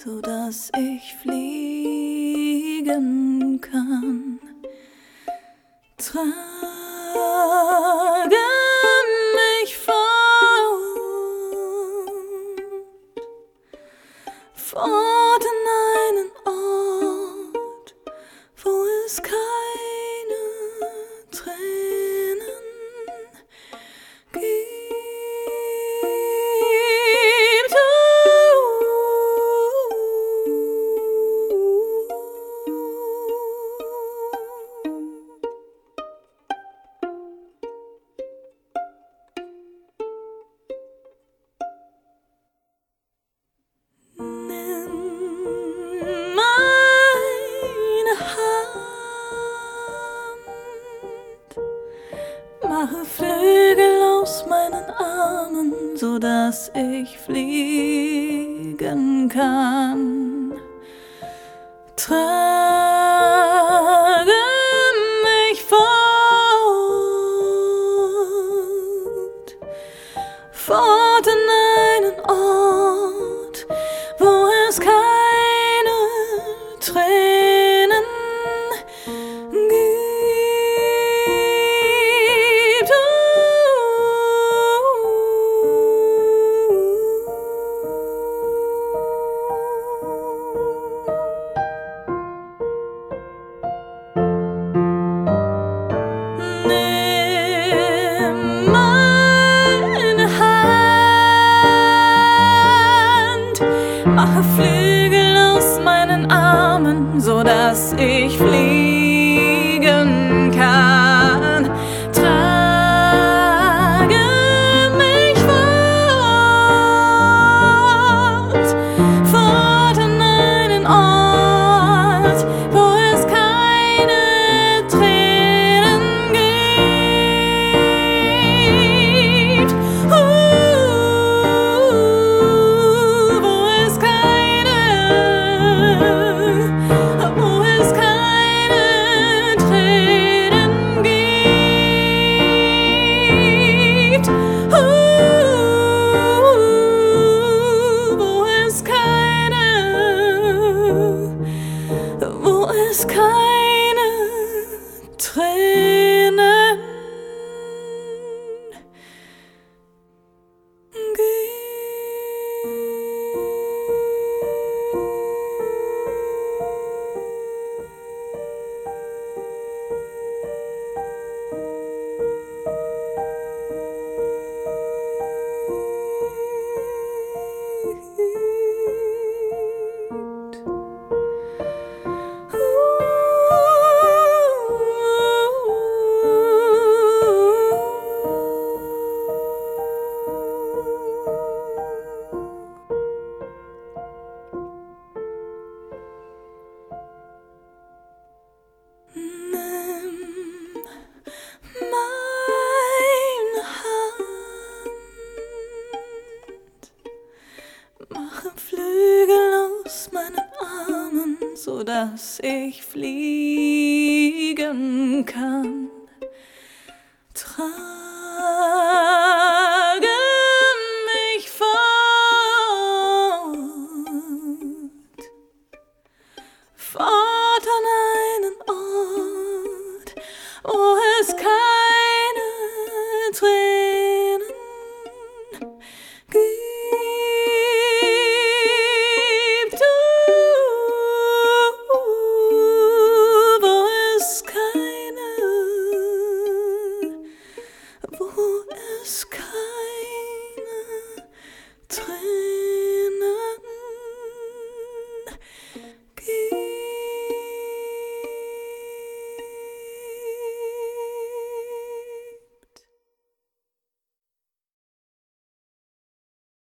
so dass ich fliegen kann. Trage mich fort in einen Ort, wo es keine Tränen gibt. Mache Flügel aus meinen Armen, so dass ich fliegen kann. Trage mich fort in einen Ort, wo es keine Tränen gibt. Mache Flügel aus meinen Armen, so dass ich fliegen kann. Trage mich fort in einen Ort, wo es keine Tränen gibt. Wo es keine Tränen Mache Flügel aus meinen Armen, so dass ich fliegen kann.